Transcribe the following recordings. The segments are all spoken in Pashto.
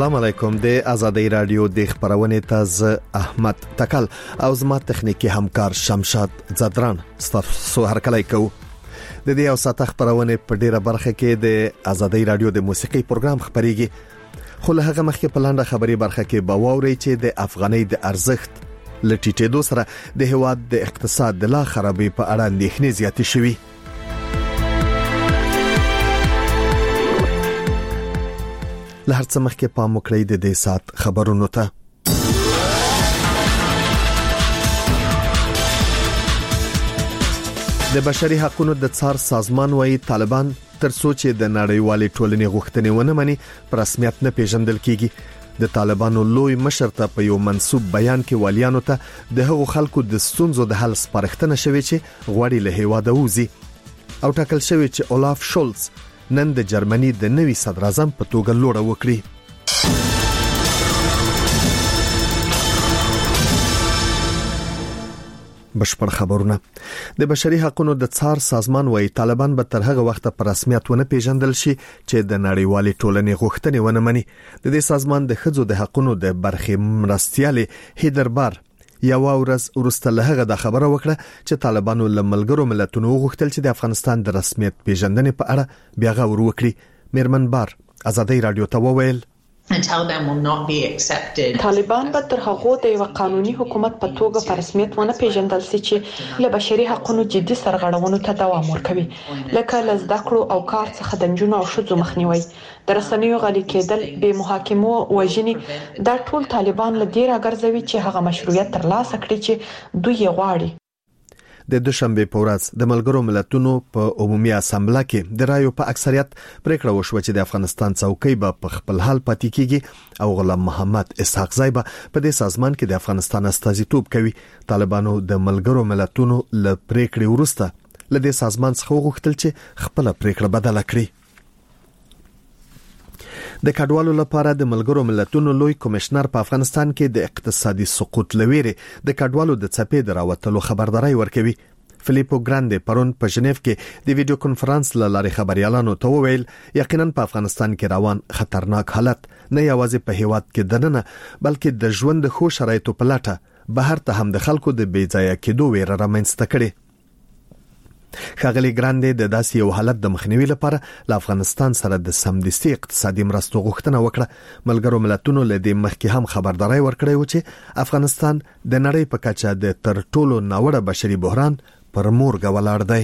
السلام علیکم د آزادۍ رادیو د خبرونه تاز احمد تکل او زما تخنیکی همکار شمشاد زدران ستاسو هرکلی کو د دې او ساته خبرونه په ډیره برخه کې د آزادۍ رادیو د موسیقي پروګرام خبريږي خو له هغه مخکې په لاندې خبري برخه کې باوري چې د افغانۍ د ارزښت لټیټېدو سره د هواد د اقتصاد د لا خرابې په اړه اندېښنې زیاتې شوې لهر څه مخکې پام وکړئ د دې سات خبرونو ته د بشري حقوقو د څار سازمان وايي طالبان تر څو چې د نړیوالې ټولنې غوښتنې ونه مني پر رسمیت نه پیژندل کیږي د طالبانو لوی مشر ته په یو منسوب بیان کې والیانو ته د هغو خلکو د ستونزو د حل سپارښتنه شوې چې غواړي له هیواده وځي او ټاکل شوی چې اولاف شولز نن د جرمني د نوي صدر اعظم په توګه لوړه وکړي بشپړ خبرونه د بشري حقوقو د څار سازمان وايي طالبان به تر هغه وخت پر رسمیت ونه پیژندل شي چې د نړیوالې ټولنې غوښتنې ونه مني د دې سازمان د ښځو د حقوقو د برخې مرستيالې هیدربار یو ورځ ورسته له هغه د خبره وکړه چې طالبانو له ملګرو ملتونو غوښتل چې د افغانستان د رسمیت پیژندنې په اړه بیا غور وکړي میرمن بار آزادۍ رادیو ته وویل طالبان به تر هغه د یو قانوني حکومت په توګه په رسمیت ونه پیژندل شي چې له بشري حقوقو جدي سرغړونو ته دوام ورکوي لکه لزده کړو او کار څخه د جنونو او شذو مخنیوي د رسنیو غلي کېدل به محاکمو وژني دا ټول طالبان له ډیر اګرځوي چې هغه مشروعیت ترلاسه کړي چې دوی غواړي د دوشنبه په ورځ د ملګرو ملتونو په عمومي اسامبله کې د رایو په اکثریت پریکړه وشوه چې د افغانستان څوکۍ به په خپل حال پاتې کیږي او غلام محمد اسحاق زای به په دې سازمان کې د افغانستان استازیتوب کوي طالبانو د ملګرو ملتونو له پریکړې وروسته له دې سازمان څخه غوښتل چې خپل پریکړه بدله کړي د کډوالو لپاره د ملګرو ملتونو لوی کمشنر په افغانستان کې د اقتصادي سقوط لويري د کډوالو د څپې دراوتلو خبرداري ورکوي فلیپو ګراندې پرون په ژنیف کې د ویډیو کانفرنس لارې خبريالانو ته وویل یقینا په افغانستان کې روان خطرناک حالت نه یوازې په هیواد کې دننه بلکې د ژوند د خو شرایطو په لټه بهر ته هم د خلکو د بیځایه کېدو ویره رامنځته کړي خاغلی ګراندې د داسې یو حالت د مخنیوي لپاره له افغانستان سره د سمدستي اقتصادي مرستو غوښتنه وکړه ملګرو ملتونو له دې مخکې هم خبرداري ورکړې و چې افغانستان د نړۍ په کچه د تر ټولو ناوړه بشري بحران پر مورګه ولاړ دی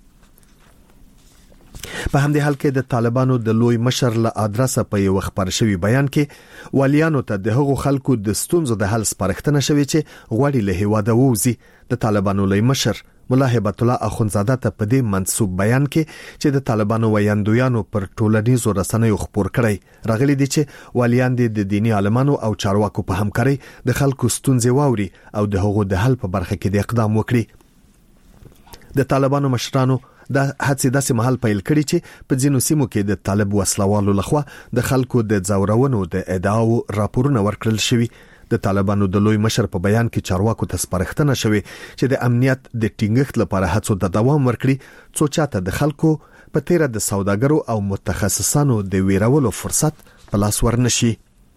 په همدې حال کې د طالبانو د لوی مشر له ادرسه په یو خبر شوی بیان کې والیانو ته د هغو خلکو د ستونزو د حل سپارښتنه شوی چې غواړي له هیواده ووځي د طالبانو لوی مشر مولا هبت الله اخونزاده ته په دې منسوب بیان کې چې د طالبانو ویاندویانو پر ټولنیزو رسنیو خبر کړی راغلي دي چې والیان د دینی عالمانو او چارواکو په همکاري د خلکو ستونزې واوري او د هغو د حل په برخه کې د اقدام وکړي د طالبانو مشرانو د هڅې داسې محل پیل کړي چې په ځینو سیمو کې د طالب وسلوالو لخوا د خلکو د ځورونو د ادعاو راپورونه ورکړل شوي د طالبانو د لوی مشر په بیان کې چارواکو ته سپارښتنه شوې چې د امنیت د ټینګښت لپاره هڅو د دوام ورکړي څو چاته د خلکو په تیره د سوداګرو او متخصصانو د ویرولو فرصت په لاس ورنشي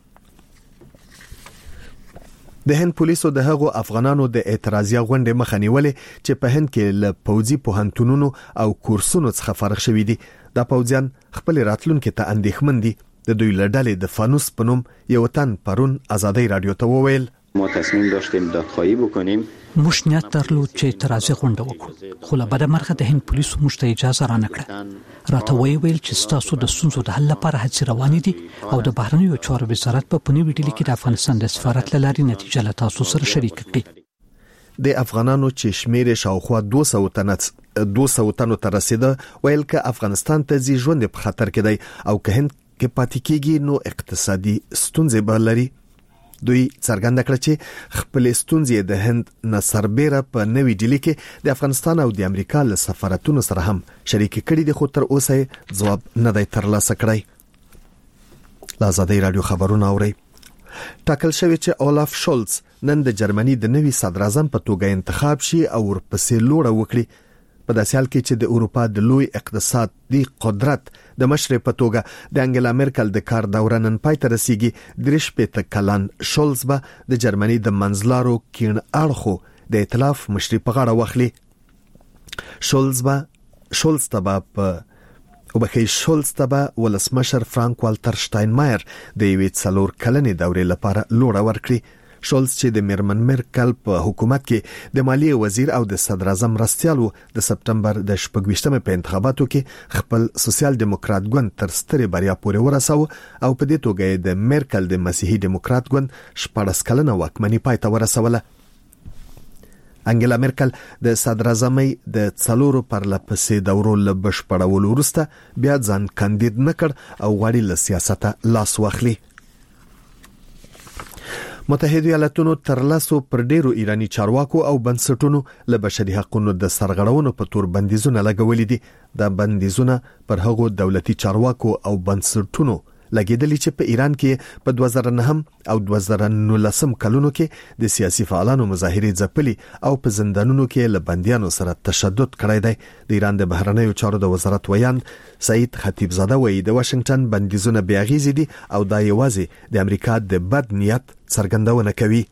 د هند پولیسو د هغو افغانانو د اعتراضیه غونډې مخه نیولې چې په هند کې له پوځي پوهنتونونو او کورسونو څخه فارغ شوي دي دا پوځیان خپل راتلونکو ته اندېښمن دي د دوی لړډلې د فانوس پنوم یو تن پرون آزادۍ رادیو ته وویل ما تصمیم داشتیم دادخواهی بکنیم موږ نیت درلود چې اعتراضي غونډه وکړو خو له بده مرغه د هند پولیسو موږ ته اجازه رانکړه راته ویل چې تاسو د ستونزو د حل لپاره هڅې روانې دي او د بهرنیو چارو وزارت په نوې ډیلي کې د افغانستان د سفارت لاري نتیجه له تاسو سره شریک کړي د افغانانو چې شمیر شاوخوا 200 تنو ته رسیده ویل ک افغانستان ته ځي ژوند په خطر کې دی او که هند کې پاتې کېږي نو اقتصادي ستونزې به لري دوی څرګنده کړه چې خپل ستونزې د هند نصربېره په نوې ډیلي کې د افغانستان او د امریکا له سفارتونو سره هم شریک کړي دي خو تر اوسه ځواب نه دی ترلاسه کړی آزادۍ رادیو خبرونه اوري ټاکل شوی چې اولاف شولز نن د جرمني د نوي صدر اعظم په توګه انتخاب شي او ورپسې لوړه وکړي په داسې حال کې چې د اروپا د لوی اقتصادي قدرت د مشر په توګه د انګلا مرکل د کار دوره نن پای ته رسیږي. 3 کلن شولز به د جرمني د منځلارو کین اړخو د ائتلاف مشري په غاړه واخلي. شولز ته به ولسمشر فرانک والټر شټاینمایر د یوې 4 کلنې دورې لپاره لوړه ورکړي. شولز چې د میرمن مرکل په حکومت کې د مالیې وزیر او د صدر اعظم مرستیال د سپټمبر د 28مې په انتخاباتو کې خپل سوسیال دیموکرات ګوند تر سترې بریا پورې ورساو او په دې توګه د مرکل د مسیحي دیموکرات ګوند 14 کلنه واکمني پای ته ورسوله. انګلا مرکل د صدر اعظمۍ د 4 پرلپسې دورو له بشپړولو وروسته بیا ځان کاندید نکړ او غواړي له سیاسته لاس واخلي. متحده ایالاتونو تر لاسو پر ډیرو ایرانی چارواکو او بنسټونو له بشري حقوقو د سرغړونو په تور بندیزونه لګولې دي. دا بندیزونه پر هغو دولتي چارواکو او بنسټونو لګیدلی چې په ایران کې په 2009 او 2019 کلونو کې د سیاسي فعالانو مظاهرې ځپلي او په زندانونو کې له بنديانو سره تشدد کړی دی. د ایران د بهرنیو چارو د وزارت ویان سعید خطیبزاده وایي د واشنگټن بندیزونه بې اغیزې دي او دا یوازې د امریکا د بد نیت څرګندونه کوي.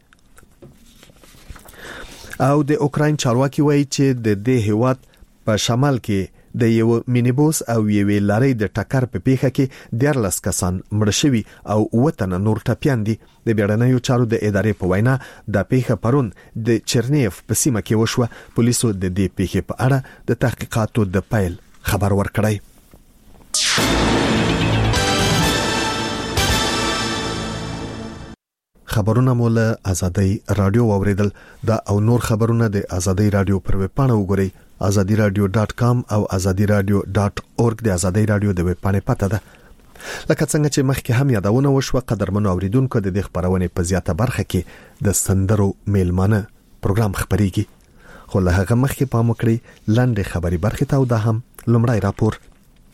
او د اوکراین چارواکي وایي چې د دې هیواد په شمال کې د یو مینیبوس او یوې لارې د ټکر په پیښه کې 14 کسان مړ شوي او 7 نور ټپیان دي. د بیړنیو چارو د ادارې په وینا د پیښه پرون د چرنیف په سیمه کې وشوه. پولیسو د دې پیښې په اړه د تحقیقاتو د پیل خبر ورکړی. خبرونه مول ازادي رادیو اوریدل. دا او نور خبرونه د ازادي رادیو پر ویب پاڼه وګورئ azadiradio.com او azadiradio.org. د ازادي رادیو د ویب پاڼې پته ده. لکه څنګه چې مخکې هم یادونه وشوه قدرمنو اوریدونکو د دې خبرونه په زیاته برخه کې د سندرو میلمانه پروګرام خبريږي. خو له هغه مخکې پام وکړئ لاندې خبري برخه ته او دا هم لومړی راپور.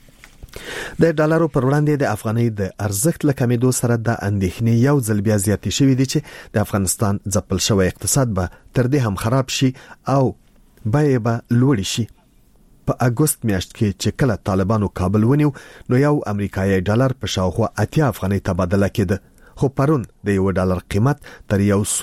د ډالرو پر وړاندې د افغانۍ د ارزښت له کمیدو سره د اندېښنې یو ځل بیا زیاتې شوې دي چې د افغانستان ځپل شوی اقتصاد به تر دې هم خراب شي او بیې به لوړې شي. په اګوست میاشت کې چې کله طالبانو کابل ونیو نو یو امریکایي ډالر په شاوخوا 80 افغانۍ تبادله کېده. خو پرون د یو ډالر قیمت تر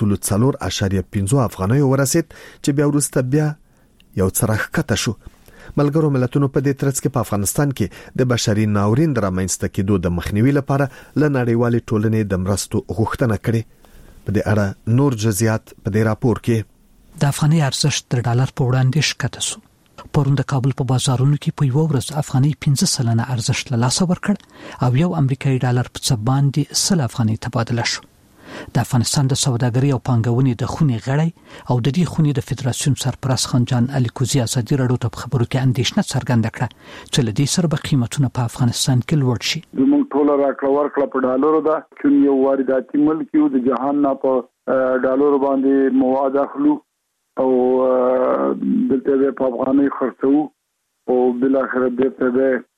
1.4.5 افغانۍ ورسید چې بیا وروسته بیا یو څرخ کته شو. ملګرو ملتونو په دې ترڅ کې په افغانستان کې د بشري ناورین رامنځته کېدو د مخنیوي لپاره له نړیوالې ټولنې د مرستو غوښتنه کړې. په دې اړه نور جزئیات په دې راپور کې. د افغاني ارزښت د ډالر په وړاندې ښکته شو. پرون د کابل په بازارونو کې په یو ورځ افغاني 15 سلنه ارزښت له لاسه ورکړ او یو امریکایي ډالر په څه باندې 100 افغانۍ تبادله شو. د افغانستان د سوداګرۍ او پانګونې د خونې غړی او د دې خونې د فدراسیون سرپرست خانجان علي کوزي ازادي رادیو ته خبرو کې اندېښنه څرګنده کړه چې له دې سره به قیمتونه په افغانستان کې لوړ شي. موږ ټول راکړه ورکړه په ډالرو ده چې یو وارداتي ملک یو د جهان نه په ډالرو باندې مواد اخلو او دلته په افغاني خرڅو او بل اخر دې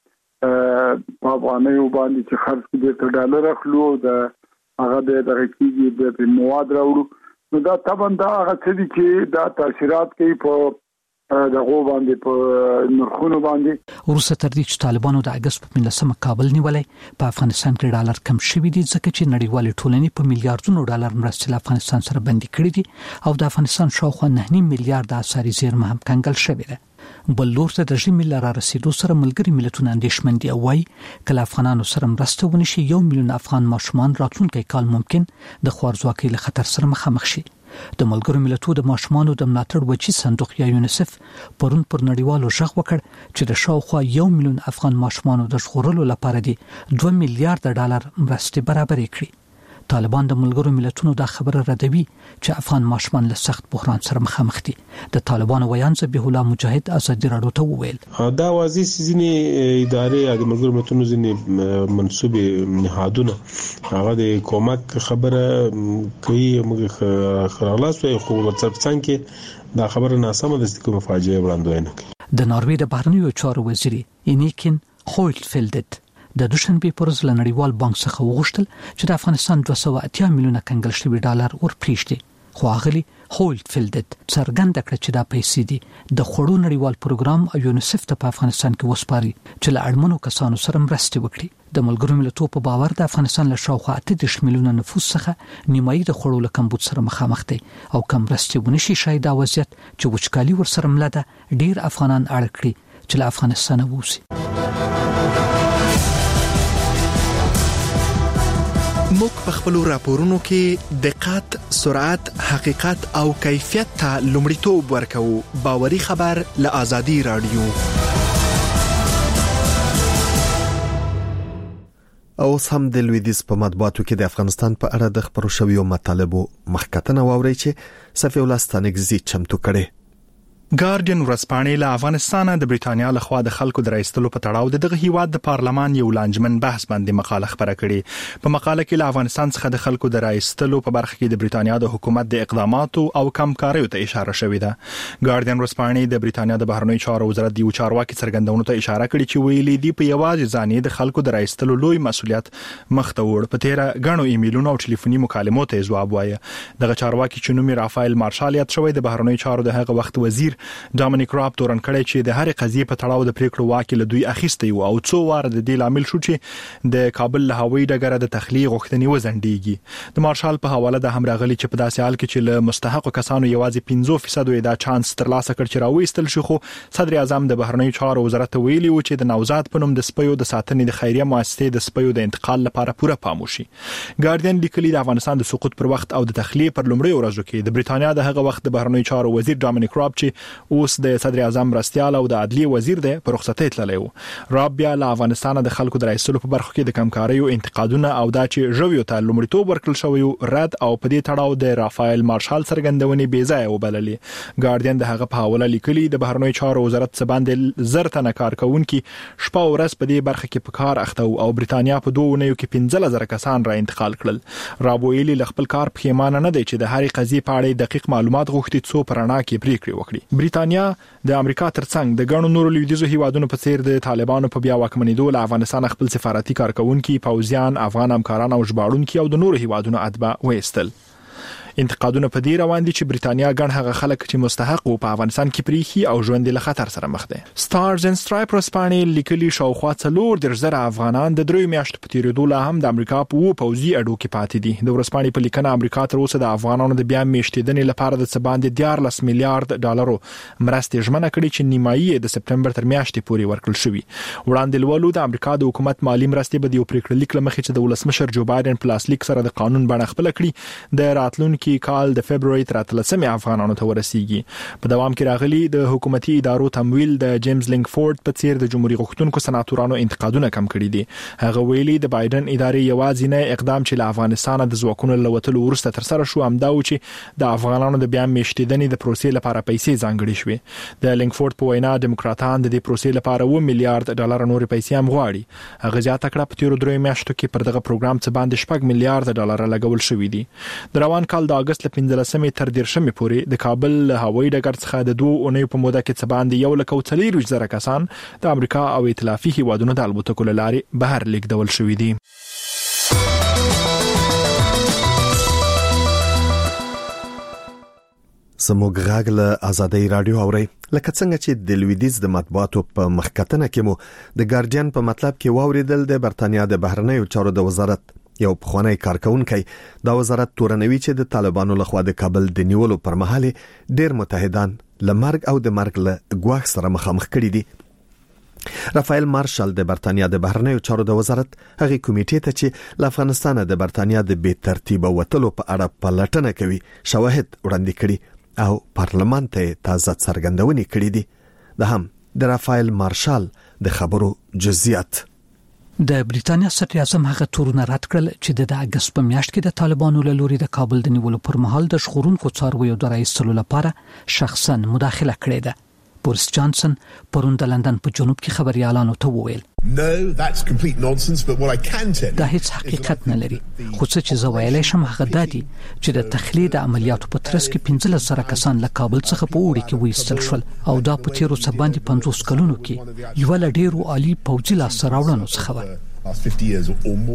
په افغاني باندې چې خرڅ کړي ته ډالر اخلو د هغه د رقیبي د مواد راوړو. نو دا طبعا دا هغه څه دي چې دا تاثیرات کوي په دغه باندې په نرخونو باندې. وروسته تر دې چې طالبانو د اگست په 15 کابل نیولې په افغانستان کې ډالر کم شوي دي ځکه چې نړیوال ټولنې په میلیارډونو ډالر مرستې له افغانستان سره بندي کړې دي او د افغانستان شاوخوا 9 میلیارډ اسعاري زیرمه هم کنګل شوې ده. بل لور ته د رژیم لاره رسیدو سره ملګری ملتونه اندېښمن دي او وايي کله افغانانو سره مرسته ونشي 1 میلیون افغان ماشومان راتلونکي کال ممکن د خوارځواکۍ له خطر سره مخامخ شي. د ملګرو ملتونو د ماشومانو د ملاتړ وچی صندوق یا یونیسف پرون پر نړیوالو ژغ وکړ چې د شاوخوا 1 میلیون افغان ماشومانو د ژغورلو لپاره دي 2 میلیارډ ډالر مرستې برابرې کړي. طالبان د ملګرو ملتونو دا خبره ردوي چې افغان ماشومان له سخت بحران سره مخامخ دي. د طالبانو ویان ذبیح الله مجاهد ازادي رادیو ته وویل دا واضح ځینې ادارې د ملګرو ملتونو ځینې منسوبې نهادونه هغه د کومک خبره کوي موږ خلاص وي خو څنګه کې دا خبره ناسمه ده چې کوم فاجعه وړاندوینه کوي. د ناروې د بهرنیو چارو وزیر انیکن هولټفیلډ د دوشنبه پر ورځ له نړیوال بانک څخه وغوښتل چې د افغانستان 280 میلیونه کنګل شوی ډالر ورپریږدي خو اغلی هولټفیلد څرګند کړ چې دا پیسې دي د خوړو نړیوال پروګرام او یونیسف ته په افغانستان کې وسپاري چې له اړمنو کسانو سره مرسته وکړي. د ملګرو ملتونو په باور د افغانستان له شاوخوا 8 میلیونه نفوس څخه نیمایي د خوړو له کمبود سره مخامخ دي او کم مرستې ونشي شاید دا وضعیت چې وچکالي ورسره ملده ډیر افغانان اړ کړي چې له افغانستان ووځي. موږ په خپل راپورونو کې دقت، سرعت، حقیقت او کیفیت ته لومړیتوب ورکوو. باوري خبر له آزادي رادیو. اوس هم د لویدیز په مطبوعاتو کې د افغانستان په اړه د خبرو شویو مطالبو مخکتنه واوري چې صفي الله ستانګزي چمتو کړي. ګارډین ورځپاڼې له افغانستان د بریټانیا لخوا د خلکو د راایستلو په تړاو دغه هیواد د پارلمان یو لانجمن بحث باندې مقاله خبره کړې. په مقاله کې له افغانستان څخه د خلکو د راایستلو په برخه کې د بریټانیا د حکومت د اقداماتو او کمکاریو ته اشاره شوې ده. ګارډین ورځپاڼې د بریټانیا د بهرنیو چارو وزارت د چارواکي څرګندونو ته اشاره کړې چې ویلي دی په یوازې ځانې د خلکو د راایستلو لوی مسولیت مخ ته وړ. په تیره غنو ایمیلونو او ټلیفوني مکالمو ته جواب وایي. دغه چارواکي چې نوم رافایل مارشال یاد شوی د بهرنیو چارو د هغه وخت وزیر ډامینیک راب تورن کړی چې د هرې قضیې په تړاو د پریکړو واکي له دوی اخیسته او څو واره د دې لامل شو چې د کابل له هوایي ډګر د تخلیه غوښتنې وزندېږي. د مارشال په حواله د همراغلي چې په داسې حال کې چې له مستحق کسانو یوازې 15% دا چانس ترلاسه کړ چې راوېستل شي، خو صدر اعظم د بهرنیو چارو وزارت ویلي و چې د نوزاد په نوم د سپیو د ساتنې د خیریه مؤسسې د سپیو د انتقال لپاره پوره پام وشي. ګارډین لیکلي د افغانستان د سقوط پر وخت او د تخلیه پر لومړي ورځو کې د بریټانیا د هغه وخت د بهرنیو چارو وزیر ډامینیک راب چې اوس د صدر اعظم مرستيال او د عدلیه وزیر دی په رخصتۍ تللی و. راب بیا له افغانستان د خلکو د راایستلو په برخه کې د کمکاریو انتقادونه او دا چې ژویو ته لومړیتوب ورکړل شوی رد او په دې تړاو د رافایل مارشال څرګندونې بې ځایه وبللې. ګارډین د هغه په حواله لیکلي د بهرنیو چارو وزارت څخه باندې زر تنه کارکونکي شپه او ورځ په دې برخه کې په کار اخته او بریټانیا په 2 اونیو کې 15000 کسان را انتقال کړل. راب ویلي ل خپل کار پښیمانه نه دی چې د هرې قضیې په اړه دقیق معلومات غوښتي څو پرانا کې پریکړې وکړي. بریټانیا د امریکا ترڅنګ د ګڼو نورو لویدیځو هیوادونو په څیر د طالبانو په بیا واکمنېدو له افغانستان خپل سفارتي کارکونکي، پوځیان، افغان همکاران او ژباړونکي او د نورو هیوادونو اتباع وېستل. انتقادونه په دې روان دي چې بریټانیا ګڼ هغه خلک چې مستحق وو په افغانستان کې پریخي او ژوند له خطر سره مخ دي. سټارز اند سټرایپ ورځپاڼې لیکلي شاوخوا 4 افغانان د 3 میاشتو په تیریدو لا هم د امریکا په پوځي اډو کې پاتې دي. د ورځپاڼې په لیکنه امریکا تر اوسه د افغانانو د بیا میشتېدنې لپاره د څه باندې 14 میلیارډ ډالرو مرستې ژمنه کړې چې نیمایي د سپتمبر تر میاشتې پورې ورکړل شوې. وړاندې لولو د امریکا د حکومت مالی مرستې به د یو پریکړه لیک لمخې چې د ولسمشر جو بایدن پلاسلیک سره د قانون بڼه خپل کړي د راتلونکي کال د فبرवरी تر 13 افغانانو ته ورسیږي. په دوام کې راغلي د حکومتي ادارو تمویل د جیمز لینګفورد په څیر د جمهوریت غوښتونکو سناتورانو انتقادونه کم کړي دي. هغه ویلي د بایدن ادارې یوازې نه اقدام چې له افغانستان د ځواکونو لوتلو وروسته تر سره شو همدا و چې د افغانانو د بیا میشتېدنې د پروسې لپاره پیسې ځانګړې شوې. د لینګفورد په وینا دیموکراتان د دې پروسې لپاره 1 میلیارډ ډالر نور پیسې هم غواړي. هغه زیاته کړه په تیرو 3 میاشتو کې پر دغه پروګرام څخه باندې 6 میلیارډ ډالر لګول شوې دي. د روان کال د اگست 15 تر 13 پورې د کابل هوایي ډګر څخه د 2 اونیو په موده کې څه باندې 1,40,000 کسان د امریکا او ائتلافي هیوادونو د الوتکو لارې بهر لیږدول شوي دي. زموږ غږ له آزادۍ رادیو اوري. لکه څنګه چې د لویدیز د مطبوعاتو په مخکتنه کې مو د ګارډین په مطلب کې واوریدل د برتانیا د بهرنیو چارو د وزارت یو پخوانی کارکونکي دا وزارت تورنوي چې د طالبانو لخوا د کابل د نیولو پر مهال ډېر متحدان لمرګ او د مرګ له ګواښ سره مخامخ کړي دي. رافایل مارشال د برتانیا د بهرنیو چارو د وزارت هغه کمیټې ته چې له افغانستان د برتانیا د بې ترتیب وټلو په اړه پلټنه کوي شواهد وړاندې کړي او پارلمان ته تازه څرګندونې کړې دي. د هم د رافایل مارشال د خبرو جزئیات. د بریټانیا صدر اعظم هغه تورونه رد کړل چې د اگست په میاشت کې د طالبانو له لوري د کابل د نیولو پر مهال د شخړونکو څارویو د راایستلو لپاره شخصا مداخله کړې ده. بوریس جانسن پرون د لندن په جنوب کې خبريالانو ته وویل دا هیڅ حقیقت نه لري، خو څه چې زه ویلای شم هغه دا دي چې د تخلیه د عملیاتو په ترڅ کې 15,000 کسان له کابل څخه په وړي کې وایستل شول او دا په تیرو څه باندې 50 کلونو کې یو له ډیرو عالی پوځي لاسته راوړنو څخه و.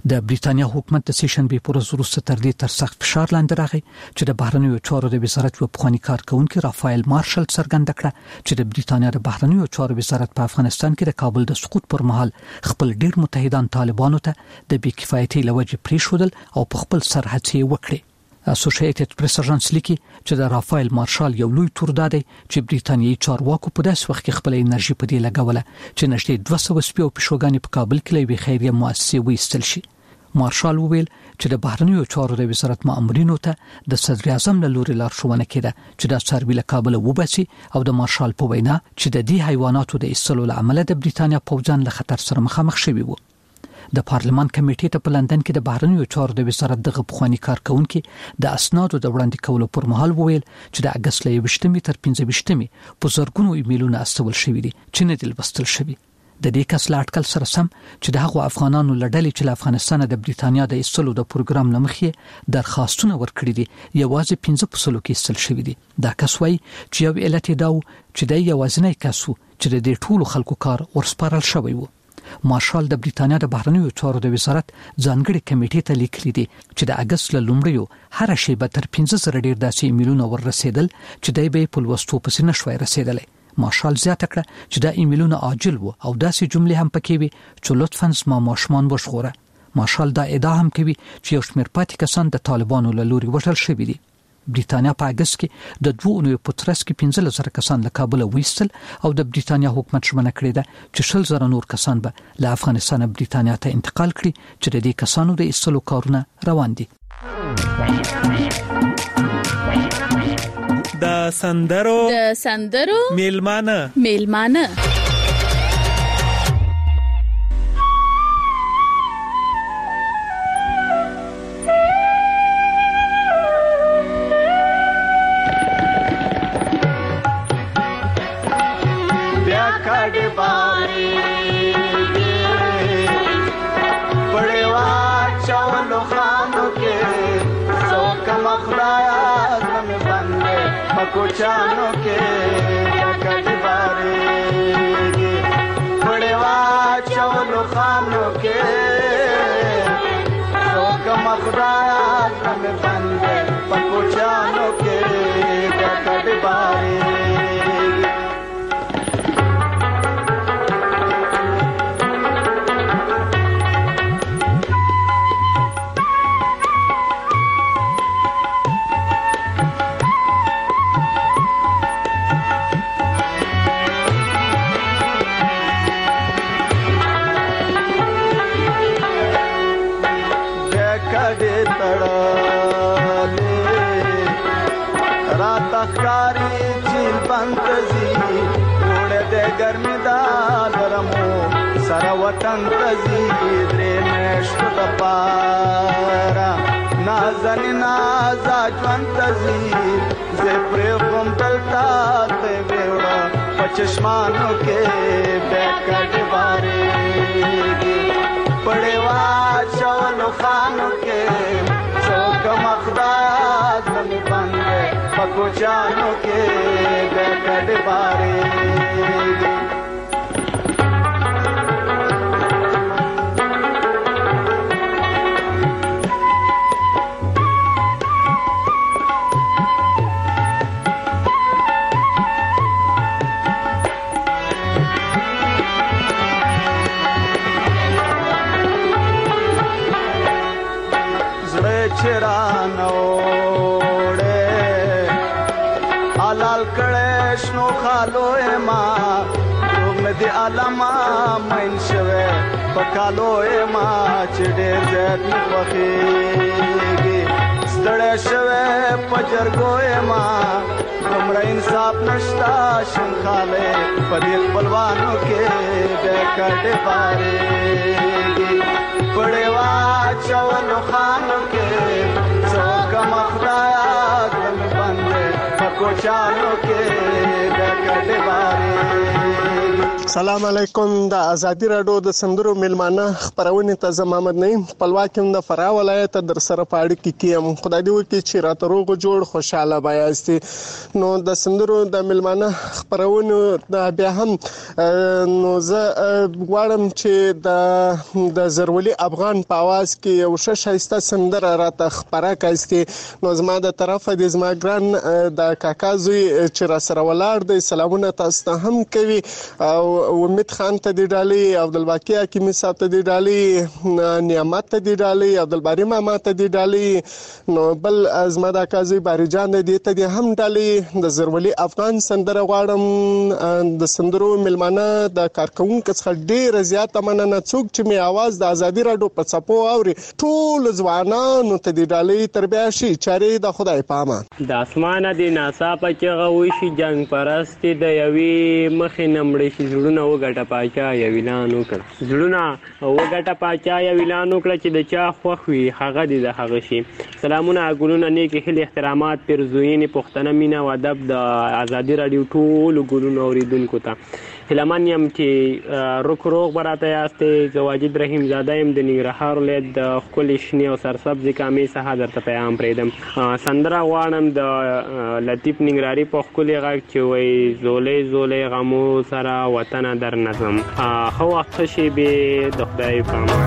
د بریټانیا حکومت د سیشن به پر وروسته تر دې تر سخت فشار لاندې راغی چې د بهرنیو چارو د وزارت په پخوانی کارکونکو رافایل مارشل څرګنده کړه چې د بریټانیا د بهرنیو چارو وزارت په افغانستان کې د کابل د سقوط پر مهال خپل ډیر متحدان طالبانو ته د بیکفایتي لوجې پریښودل او په خپل سرحدي وکړي اسوسییټډ پریس اژانس لیکي چې د رافایل مارشال یو لوی تور دادی چې بریټانیایي چارواکو په داس وخت کې خپل انرژي په دې لګوله چې نشټي 200 سپیو پښوګانی په کابل کې لوي خیریه مؤسسه وېستل شي. مارشال وویل چې د بهرنیو چارو د وزارت مامورینو ته د صدر اعظم له لوري لارښوونه کړه چې د څاروي له کابل وباسي او د مارشال په وینا چې د دې حیواناتو د ایستلو لامل د بریټانیا پوځان له خطر سره مخامخ شوي وو. د پارلمان کمیټې ته په لندن کې د بهرنیو چارو د وزارت د پخوانی کارکونکو د اسنادو د وړاندې کولو پر مهال وویل چې د اگست ل 28 تر 15 په زرګونو ایمیلونه استول شوي دي چې نه دي لوستل شوي. د دې کس لا اټکل سره سم چې د هغو افغانانو لړلې چې له افغانستان د بریټانیا د ایستلو د پروګرام لمخې درخواستونه ورکړي دي یوازې 15% کې ایستل شوي دي. دا کس وایي چې یو علت دا و چې د یوازینی کس و چې د دې ټولو خلکو کار ورسپارل شوی و. مارشال د بریټانیا د بهرنیو چارو د وزارت ځانګړي کمیټې ته لیکلي دي چې د اگست ل لومړیو هر شی به تر 15 ډیر داسې ایمیلونه ورسېدل چې دای به په لوستو پسې نشوي رسیدلی. مارشال زیاته کړه چې دا ایمیلونه عاجل وو او داسې جملې هم پکې وي چې لطفاً زما ماشومان وژغوره. مارشال دا ادعا هم کوي چې یو شمېر پاتې کسان د طالبانو له لوري وژل شوي دي. بریټانیا په اگست کې د 2 اونیو په ترڅ کې 15,000 کسان له کابل وېستل او د بریټانیا حکومت ژمنه کړې ده چې 10,000 نور کسان به له افغانستان بریټانیا ته انتقال کړي چې د دې کسانو د ایستلو کارونه روان دي. د سندرو میلمانه بیا کډ باري بڑے واچو خانو کې څوک مخدایا کوچانو کې کډ باري بڑے واچو خانو کې څوک مخدایا زم بند پکوچانو کې کډ باري गर्मी دا नरमो سره وطن تزي درې مشت د پارا نازن نازا ژوند تزي زه پر کوم دلتا ته وړا پچشمانو کې بیکټ باري پړې وا چولو خانو کې څوک مخداد نم باندې پکو جانو کې بیکټ باري دی علما من شوه پکالو ما چې ډېر زیات مخېږي ستړی شوه پجرګو ما کومره انصاف نشتا شنخاله په دې خپلوانو کې بیکټ باري پړې وا چولو خانو کې څوک مخدایا ګم باندې پکو چانو کې بیکټ باري سلام علیکم. د ازادي رادیو د سندرو ملمانه خبرونه ته زه محمد نعیم خپلواکم د فراه ولایت در سره پاړی کیم. خدای دې وکړي چې راته روغ جوړ خوشاله بایاستي. نو د سندرو د ملمانه خبرونه بیا هم نو زه غواړم چې د زرولي افغان په आवाज کې یو شایسته سندره راته خبره کاستي. نو زما د طرفه د زما ګران د کاکا زوی چې را سره ولاړ دی سلامونه تاسو ته هم کوي او امید خان ته دی ډالي، عبدالباقی حکیمی صاحب ته دی ډالي، نعمت ته دی ډالي، عبدالباری ماما ته دی ډالي. نو بل زما د کاکا باری جان دی ته دی هم ډالي. د زرولي افغان سندره غواړم. د سندرو ملمانه د کارکونکو څخه ډیر زیات مننه څوک چې می आवाज د ازادي رادیو په څپو اوري ټول ځوانانو ته دی ډالي. تربیه شي چاري د خدای پامه. د اسمانه دی ناسا پکې غوي شي جنگ پرستی د یوي مخې نمړې شي زړونه وګټه پاچا یا ویلان وکړه چې د چا خوښ وي هغه دې د هغه شي. سلامونه ګلونه نیک هیله احترامات پرزوین پښتنه مینا او ادب د ازادي رادیو ټول ګلونو اوریدونکو ته هلمن يم چې روغ براته یاستې. زواجد رحیم زاده يم د ننګرهار ولایت د خپل شنی او سرسبز کامې څخه درته پیغام پریدم. سندره غواړم د لطیف ننګرهاري په خپل غږ چې وای زولې زولې غمو سره وطن در نظم خو وخت شي به د خدای په امان.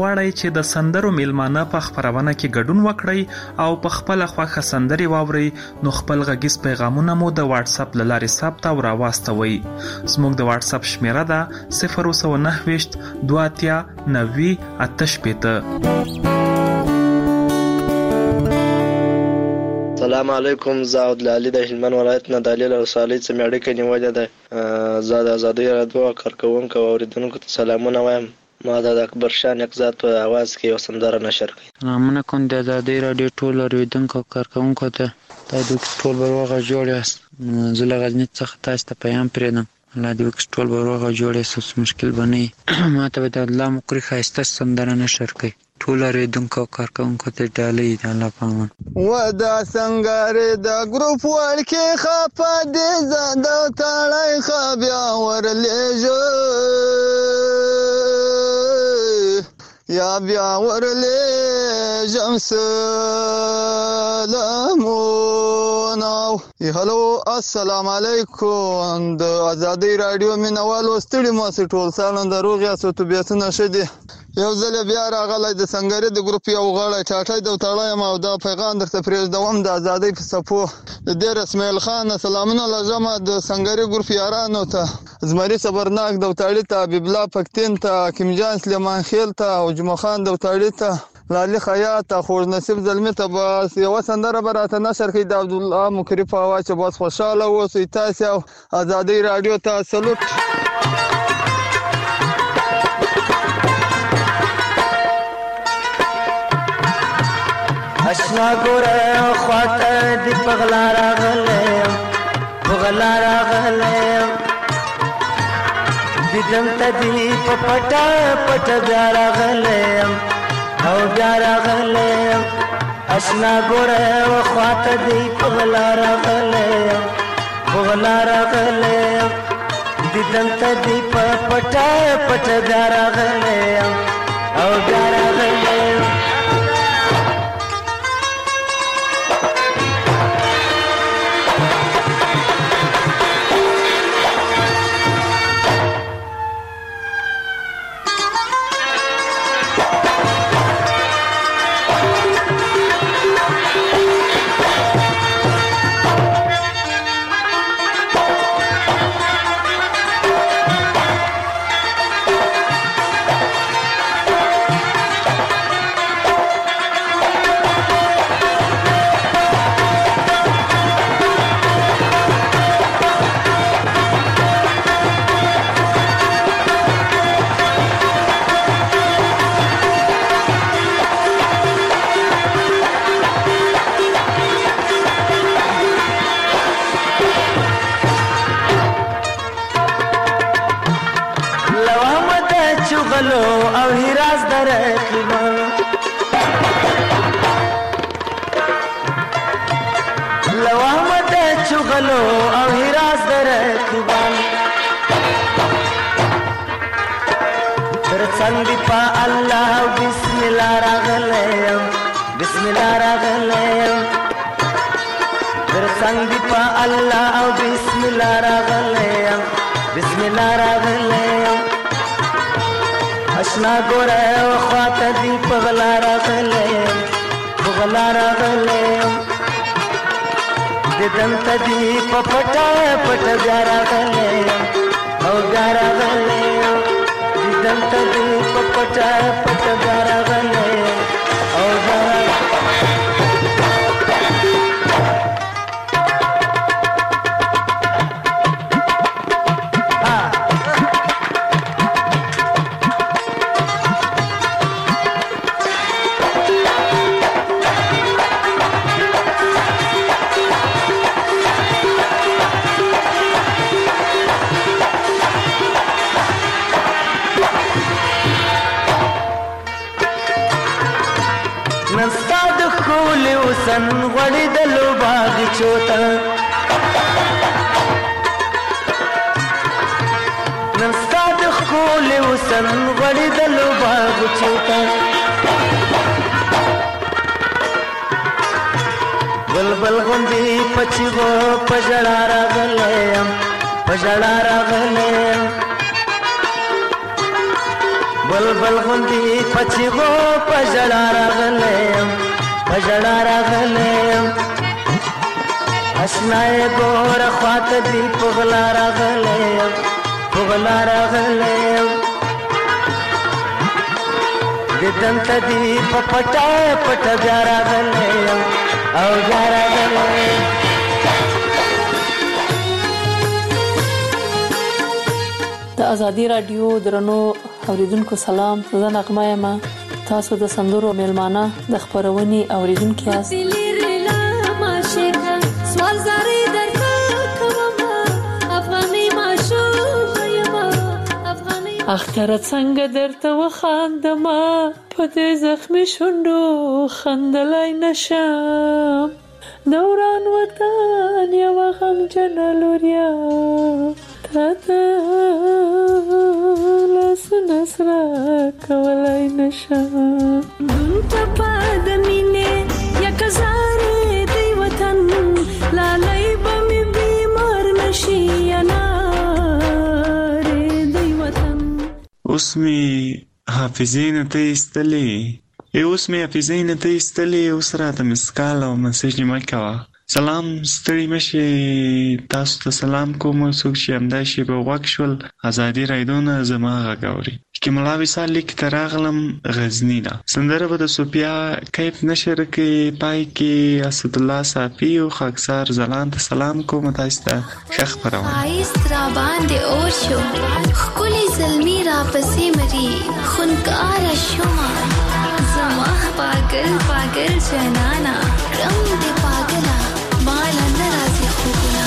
غواړئ چې د سندرو میلمانه په خپرونه کې ګډون وکړئ او په خپل خوښه سندرې واورئ نو خپل غږیز پیغامونه مو د واتس اپ له لارې ثبت او راواستوئ. زموږ د واتس اپ شمیره ده 029 2 90 88. السلام علیکم. زه عبدالعلی د هلمند ولایت نه د علیل ولسوالۍ څخه اړیکه نیولې ده. زه د ازادۍ راډیو کارکوونکو او اوریدونکو ته سلامونه وایم. ما د اکبر شاه نقزاد په اواز کې یو سندره نشر کړې. سلامونه کوم د ازادۍ راډیو ټول اوریدونکو او کارکوونکو ته. تاسو ټول بروغه جوړ یاست. زه له غزني څخه تاسو ته پیغام پرېږدم. الله دې وکړي ټول بروغه جوړ یاست. مشکل بنئ. ما ته د الله مقری ښایسته سندره نشر کړې. ټول اوریدونکو او کارکوونکو ته ډالۍ د الله په امان. و دا سنگارې د ګروپ ورکې خپه دې زده تړی ښه بیا ورلیږه یا بیا ورلیږم سلامونه. هلو السلام علیکم. د ازادۍ راډیو مینوالو ستړي ماسې ټول سالن د روغ یاستو طبیعتونه ښه دي. یو ځل بیا راغلی د سنگرې د ګروپ یو غړی ټاټی د وتړی یم او دا پیغام درته پرېږدوم د ازادۍ په څپو د دیر اسماعیل خان سلامونه لږمه د سنگرې ګروپ یارانو ته، زمري صبرناک د وتړي ته، حبیب الله پکتین ته، حکیم جان سلیمان خیل ته او جمعه خان د وتړي ته، لالي خیاط ته، خوږ نصیب زلمي ته. بس یوه سندره به راته نشر کړي د عبدالله مکري په اواز چې بس خوشحاله اوسئ. تاسې او ازادۍ راډیو ته سلوټ. اشنا ګوره خواته دی پغلا راغلیم پغلا راغلیم دیدم ته دی په پټه پټه بیا راغلیم او بیا راغلیم. اشنا ګوره خواته دی پغلا راغلیم پغلا راغلیم دیدم ته دی په پټه پټه بیا راغلیم او بیا راغلیم. او هراس درکما لو احمد چغلو او هراس درکما ترڅنګ په الله بسم الله راغلم بسم الله راغلم ترڅنګ په الله او بسم الله راغلم بسم الله راغلم. اشنا ګوره خواته دی پغلا راغلیم پغلا راغلیم دیدم ته دی په پټه پټه بیا راغلیم او بیا راغلیم دیدم ته دی په پټه پټه بیا راغلیم او بیا سن غړي د لوباغ چوتا نن ستاد خول وسن غړي د لوباغ چوتا بلبل غوندي پچغو پجړا راغلم پجړا راغلم بلبل غوندي پچغو پجړا راغلم پجړا راغلم اشنای ګور خواته دی پغلا راغلم پغلا راغلم ددنت دی پټا پټ بیا راغلم او بیا راغلم. د ازادي رادیو درنو اوریدونکو سلام، زه نغمه یم. تاسو د سندرو میلمانه د خبرونې اوریدونکو یاست. اختر څنګه درته وخاندما په دې زخمي شونډو خندلای نشم، دوران وطن یو غم جن لوریا تا لاسونه سره کولای نشم. دونته پاد مینې یک زارې دی وطن لالای به مې بیمار نشي انارې دی وطن. اوس می حافظې نه ته ایستلې اوس می حافظې نه ته ایستلې اوس راته مسکال او مسیج نیمه کوه. سلام ستړي مشي، تاسو ته سلام کوم. څوک چې همدا شی په غوږ شول ازادي رادیو نه زما غږ اوري. کې ملا وصال لیک ته راغلم غزنی نه. سندره به د سوپیا کیف نشر کې پای کې اسد الله صافی او خاکسار زلان ته سلام کوم. تاسو ته شخ پرونه ایسترا باندې اور شو خولي زلمی را پسې مری خونکار شوما زما پاگل پاگل جنانا رم دې پاگلا مال ناراضي خوبنا.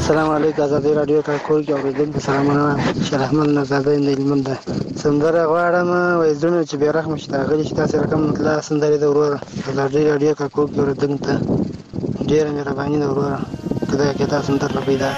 السلام علیکم آزادی رادیو کارکول کې اوریدونکو سلامونه. شیر احمد نزاده نیلمن ده. سندره غواړم وای زړه چې بیرحم شتاغلی چې تاسو رقم مطلع سندره د وروره آزادی رادیو کارکول کې اوریدونکو ته ډیره مهرباني ده وروره. خدای کې تاسو سندره پیدا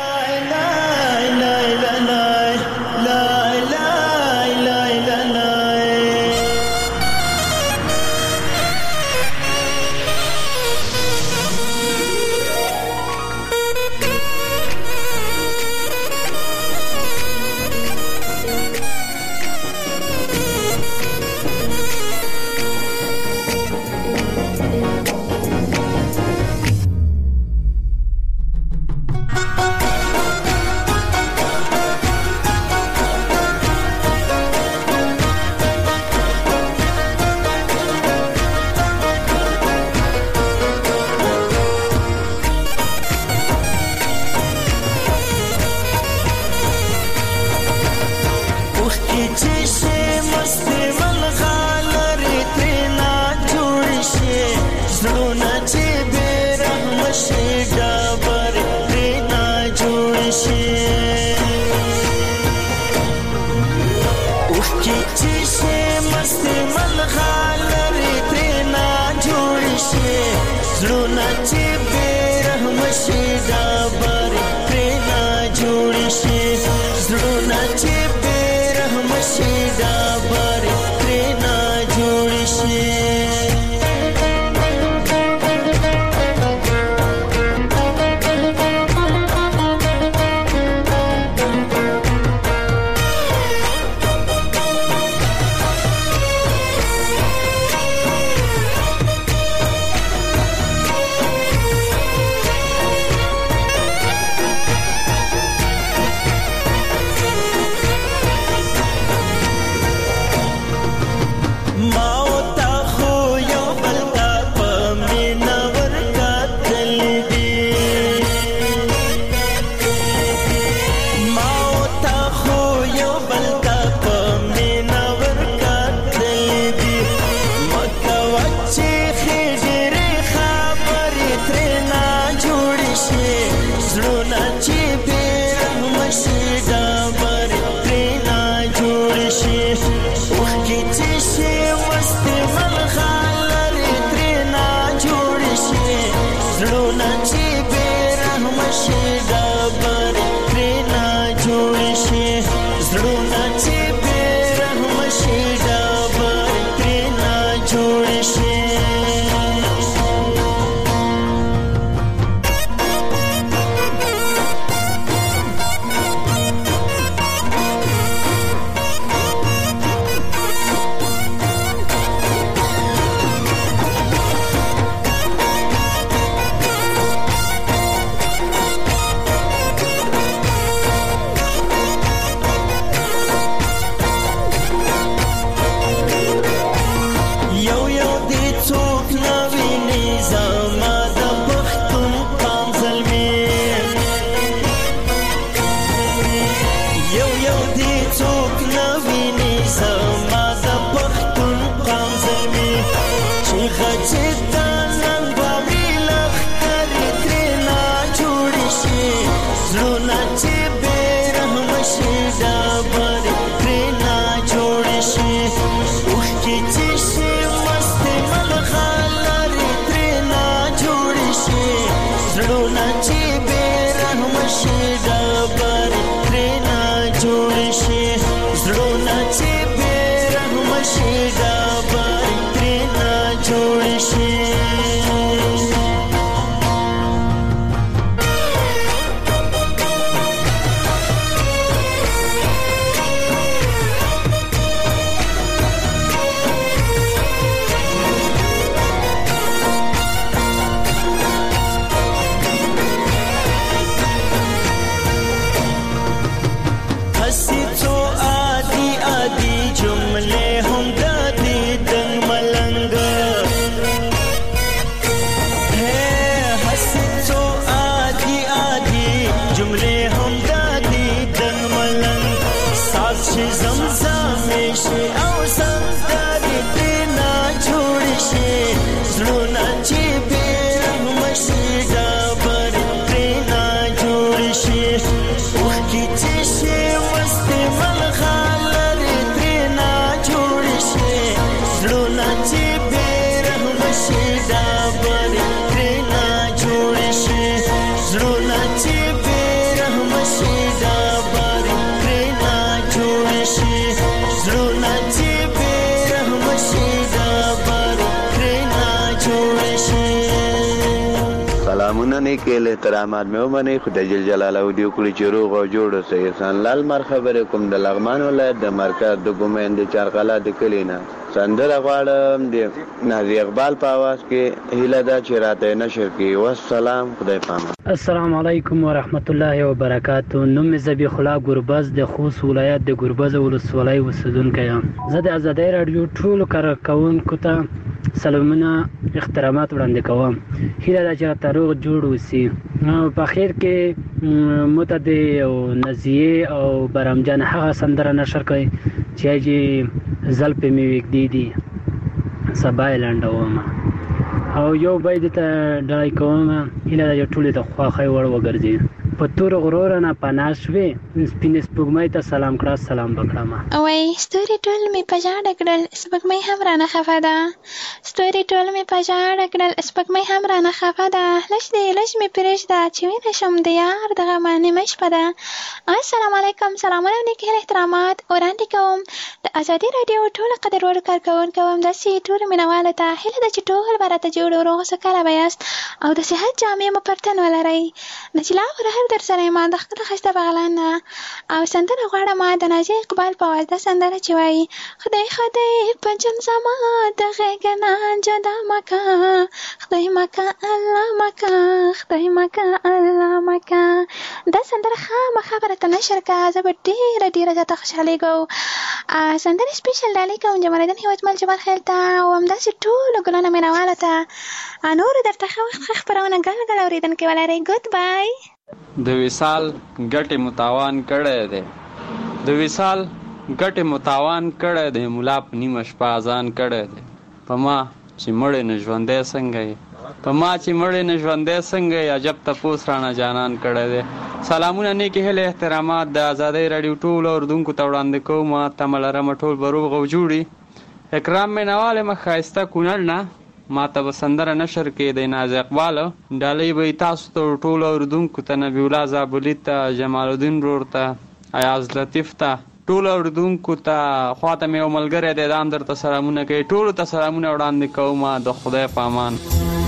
हसी तो आदि आदि जुमले हम दादी سلامونه نه کې احترامات مې ومني. خدای جل جلاله دې وکړي چې روغ او جوړ اوسئ. احسان لال مر خبرې کوم د لغمان ولایت د مرکز د ګومین د چارقلا د کلینا. سندره غواړم د نازي اقبال په आवाज کې هیله ده چې راته نشر کړي. والسلام، خدای پامان. السلام علیکم ورحمت الله وبرکاتہ. نوم ذبیح الله ګربز د خوست ولایت د ګربز ولسوالۍ اوسیدونکی یم. زه د آزادۍ رادیو ټولو کارکوونکو ته سلامونه احترامات وړاندې کوم. هیله ده چې راته روغ جوړ اوسي. په خیر کې متدي او نزیه او برامجان هغه سندره نشر کوي چې زلپ می وګدي دي سبا لاندوم او یو باید ته ډای کوم. هیله ده ټولې ته خواخې ور وګرځي. په تور غرور نه پناشوي سپین سپوږمۍ ته سلام کړه سلام وکړم. اوای ستوري ټول می پجاړ کړل سپوږمۍ هم رانه خفه ده. ستوري ټول می پجاړ کړل سپوږمۍ هم رانه خفه ده. لښ دې لښ می پرېږده چې وینه شم د یار دغه باندې مې شپه ده. السلام علیکم. سلامونه نیکه احترامات وړاندې کوم د آزادۍ رادیو ټول قدر ور کارکوونکو هم داسې ټول مینواله ته هیله ده چې ټول برته جوړ روغ سکاله بیاست او د صحت جامې مو پرتن ولرئ. نجلا ورهر در سره ما د خپل خسته بغلان او سندره غواړم د نازي اقبال په واده سندره چې وایي خدای خدای پنځم زما د غږ جدا مکا خدای مکا الله مکا خدای مکا الله مکا. دا سندره خبره ته نشر کا زه به ډیره زیاته خوشحالي کوم. سندره سپیشل ډالۍ کوم جمالدین هیوادمل جمال خیل ته او همداسې ټولو ګلانو مینواله ته نور درته ښه وخت خپرونه ګل اورېدونکي ولرئ. ګود بای. د وصال ګټې متاوان کړی دی. د وصال ګټې متاوان کړی دی. مولا په نیمه شپه اذان کړی دی. په ما چې مړی نه ژوندی څنګه یې په ما چې مړی نه ژوندی څنګه یې عجب تپوس رانه جانان کړی دی. سلامونه نیکې هیلې احترامات د آزادۍ راډیو ټولو اورېدونکو ته وړاندې کوم. تمه لرم ټول به روغ او جوړي. اکرام مینوال یم ښایسته کونړ نه. ما ته به سندره نشر کې د نازي اقبال ډالۍ به تاسو ته ټولو اورېدونکو ته نبی الله زابلي ته جمال الدین ورور ته ایاز لطیف ته ټولو اورېدونکو ته خواته مې یو ملګری دی دا هم درته سلامونه کوي. ټولو ته سلامونه وړاندې کوم. د خدای په امان.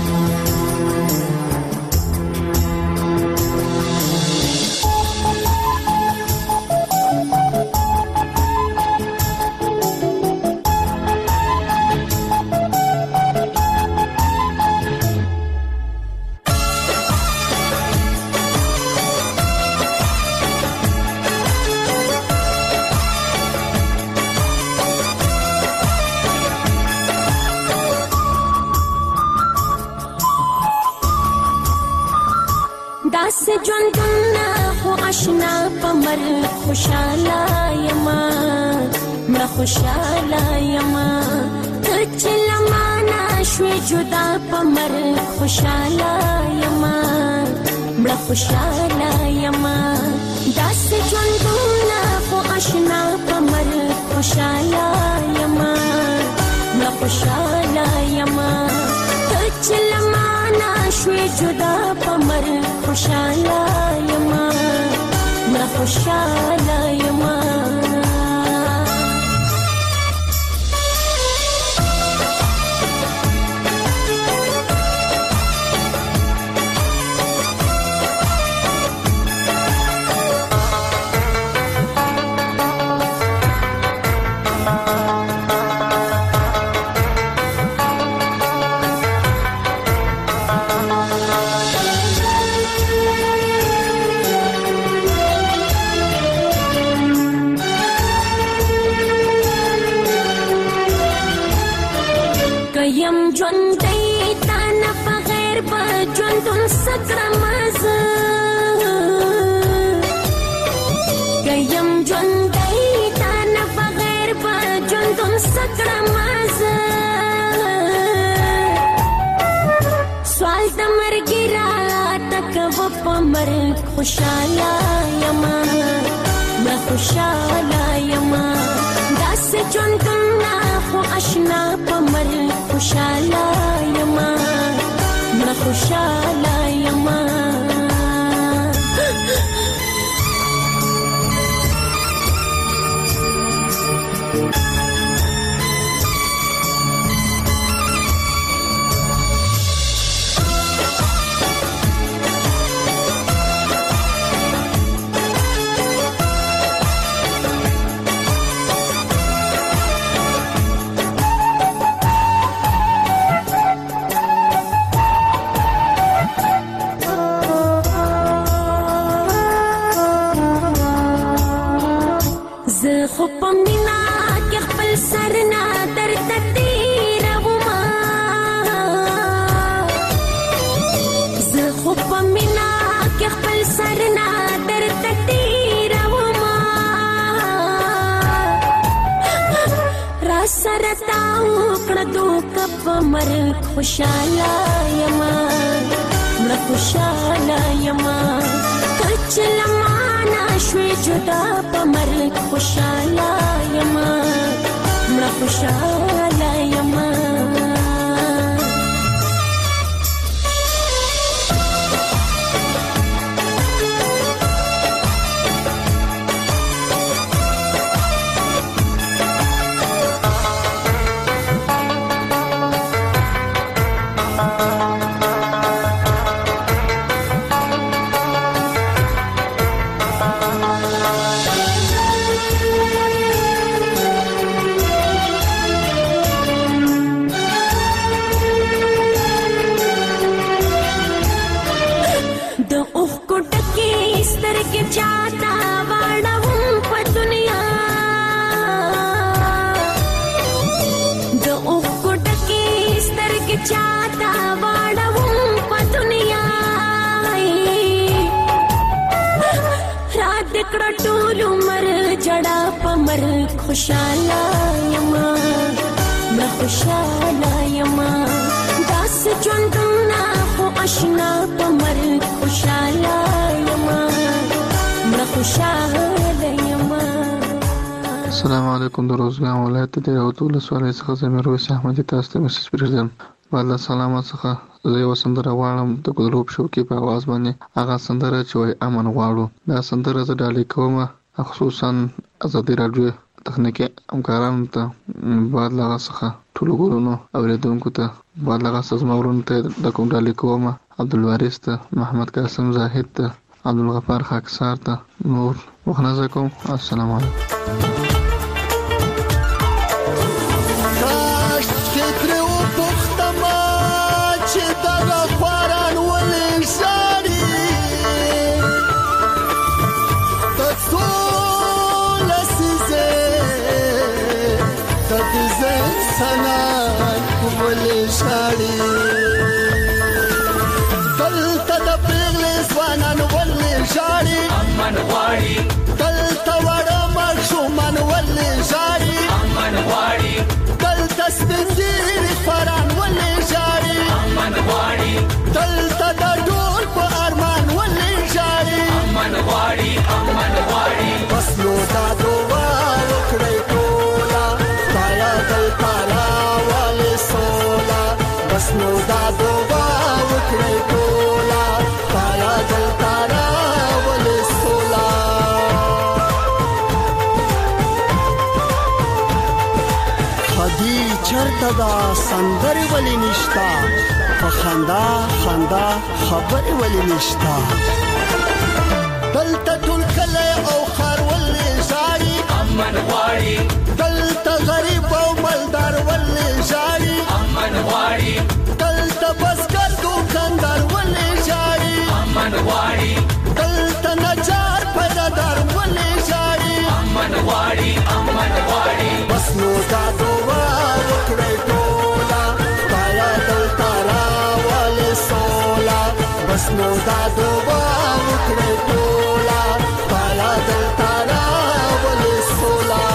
خوشاله یما ته چې لمانه شوې جدا په مرګ خوشاله یما مړه خوشاله یما داسې ژوندونه خو اشنا په مرګ خوشاله یما مړه خوشاله یما ته چې لمانه شوې جدا په مرګ خوشاله یما مړه خوشاله یما. خوشاله یما مړه خوشاله یما داسې ژوندونه خو اشنا په مرګ خوشاله یما مړه خوشاله یما. سرنا در تیروما را سرتا وکړه دوک په مرګ خوشاله یما مړه خوشاله یما کچل معنا شوي جدا په مرګ خوشاله یما مړه خوشاله یما خوشاله یما مړه خوشاله یما داس ژوندونه خو آشنا په مرګ خوشاله یما مړه خوشاله یما. السلام علیکم. د روزګان ولایت د راوتول سوالې څخه زمير وس احمد تاسو ته مسج پرځم. والله سلام څخه زه یو سندره غواړم د ګلوب شوکي په आवाज باندې هغه سندره چې وای امن غواړو. دا سندره زه ډالې کوم خصوصا ازادي راډیو تخنیکی همکارانو ته بعد لغه څخه ټول ګورونو اوریدونکو ته بعد لغه سزمورونو ته د کوم ډالې کوم عبدالوارث ته محمد قاسم زاهد ته عبدالغفار خاکسار ته نور وخنځه کوم. السلام علیکم. دلته وړه ماشومان ولې ژاړي امن غواړي دلته سپین ږیري فران ولې ژاړي امن غواړي دلته د ډول په ارمان ولې ژاړي امن غواړي بس نو دا دعا وکړئ ټوله خدایه دلته راولې سوله بس نو دا دعا وکړئ ټوله خدایه دلته چرته دا سندرې ولې نشتا په خندا خبرې ولې نشتا دلته ټول کلی او ښار ولې ژاړي امن غواړي دلته غریب او مالدار ولې ژاړي امن غواړي دلته بزګر دوکاندار ولې ژاړي امن غواړي دلته نجار پیدادار ولې ژاړي امن غواړي بس نو دا دعا وکړئ ټوله خدایه دلته راولې سوله بس نو دا دعا وکړئ ټوله خدایه دلته راولې سوله.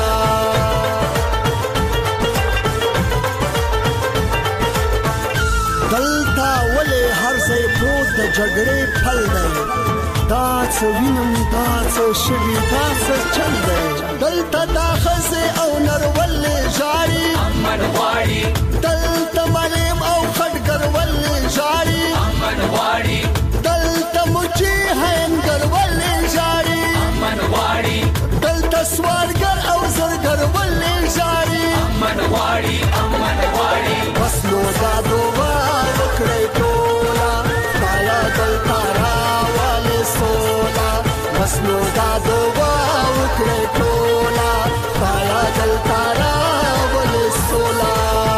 دلته ولې هر ځای پروت د جګړې پل دی دا څه وینم دا څه شوي دا څه چل دی دلته دا ښځې او نر ولې ژاړي امن غواړي دلته معلم او خټګر ولې ژاړي امن غواړي دلته مچي هینګر ولې ژاړي امن غواړي دلته سوالګر او زرګر ولې ژاړي امن غواړي بس نو دا دعا وکړئ ټوله خدایه دلته راولې سوله بس نو دا دعا وکړئ ټوله خدایه دلته راولې سوله.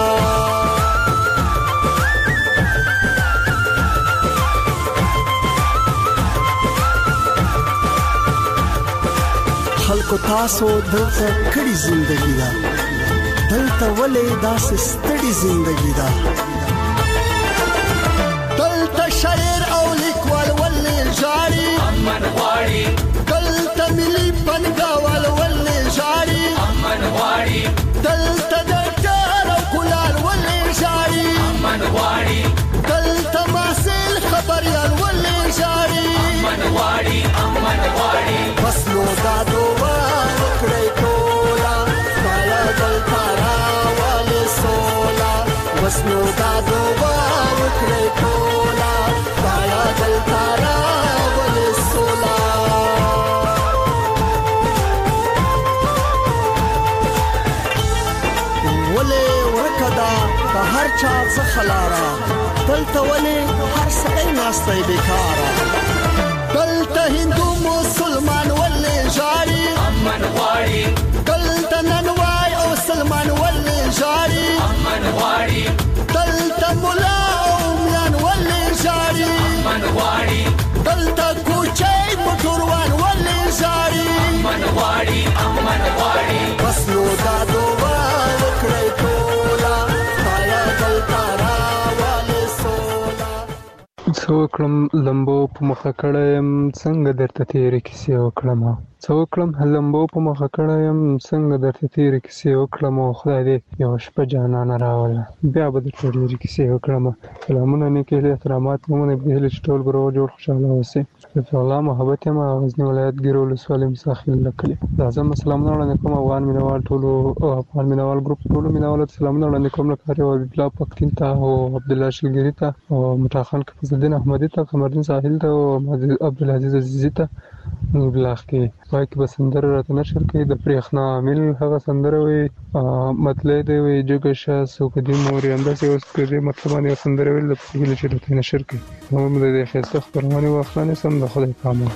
خلکو تاسو دلته کړي زندگی دا دلته ولې داسې ستړي زندگی دا دلته شاعر او لیکوال ولې ژاړي امن غواړي دلته ملي پنګاوال ولې ژاړي امن غواړي دلته د ډار او ګلال ولې ژاړي امن غواړي دلته محسن خبريال ولې ژاړي امن غواړي بس نو دا دوه وکړی ټوله مالا دلته راولې سوله بس نو دا دوه وکړی ټوله مالا دلته راولې سوله ولې ورکه ده د هر چا څخه لاره دلته ولې هر سړی ناستی بیکاره دلته هندو مسلمان ولې ژاړي امن غواړي دلته ننوای او سلمان ولې ژاړي امن غواړي دلته مولا او میان ولې ژاړي امن غواړي دلته کوچۍ موټروان ولې ژاړي امن غواړي بس نو دا دوه وکړی ټوله آیا دلته راولې سوله څه وکړم لمبو په مخه کړی یم څنګه درته تېرې کیسې وکړم څه وکړم لمبو په مخه کړی یم څنګه درته تېرې کیسې وکړم او خدای دې یوه شپه جانانه راوله بیا به درته ډېرې کیسې وکړم سلامونه نیکې هیلې احترامات مو منئ په هیلې چې ټول به روغ جوړ خوشحاله اوسئ لطف الله محبت یم غزني ولایت ګیرو ولسوالۍ مساخیل لکلي لازم سلامونه وړاندې کوم افغان مینوال ټولو افغان مینوال ګروپ ټولو مینوالو ته سلامونه وړاندې کوم لکه یو حبیب الله پښتین ته او عبدالله شلګري ته او مټا خان فضلالدین احمدي ته قمردین ساحل ته او عبدالعزیز عزیزي ته بلاغ کې پای کې به سندره راته نشر کوي د برېښنا عامل هغه سندره وایي مطلع دی وایي جګه شه څوک دې مورې همداسې اوس که دې مطلب باندې یوه سندره ویل د هیله چې راته نشر کوي هم د دې ښایسته خپرونې واخله نیسم د خدای په امان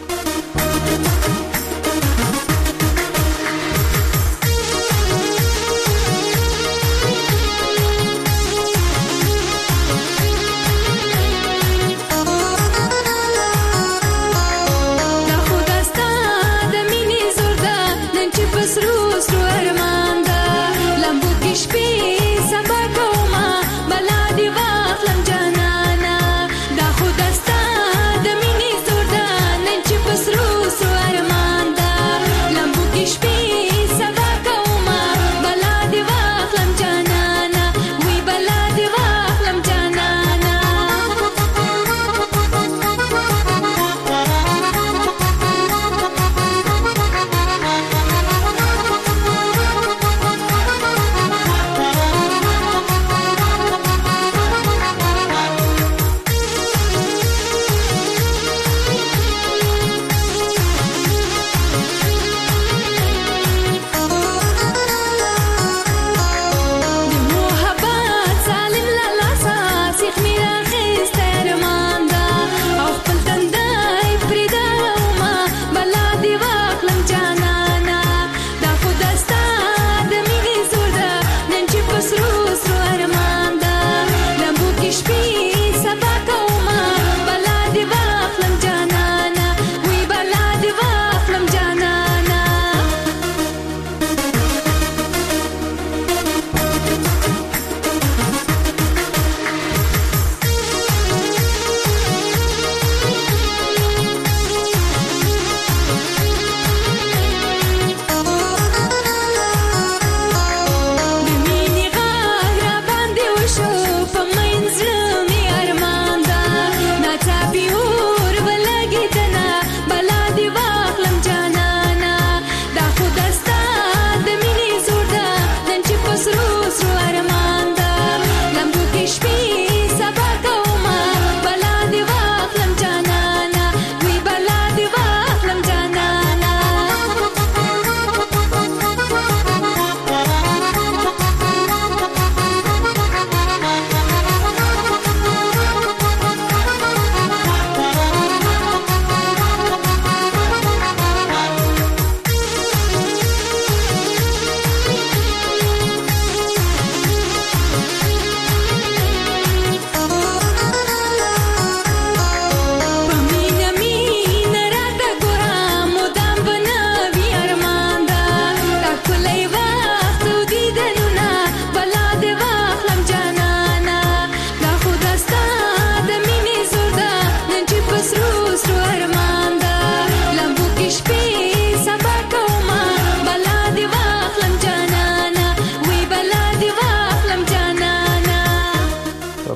Bye.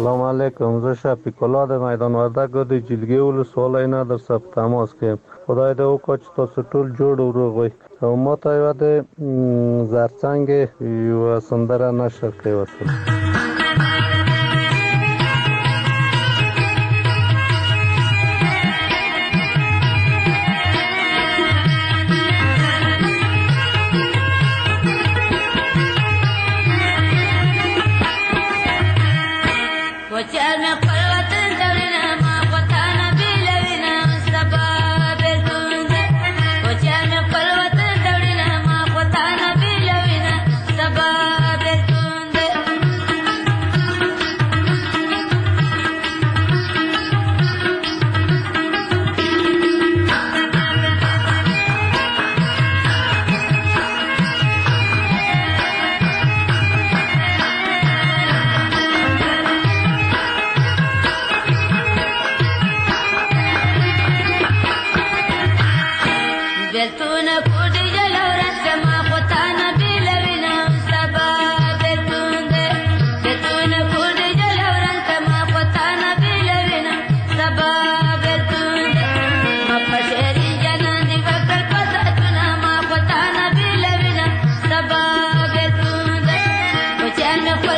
سلام علیکم. زه شفیق الله د میدان وردګو د جلګې ولسوالۍ نه در څخه تماس کوم. خدای دې وکړي چې تاسو ټول جوړ او روغ وئ. او ما ته یو د زرڅنګ یو سندره نشر کوي وسه. No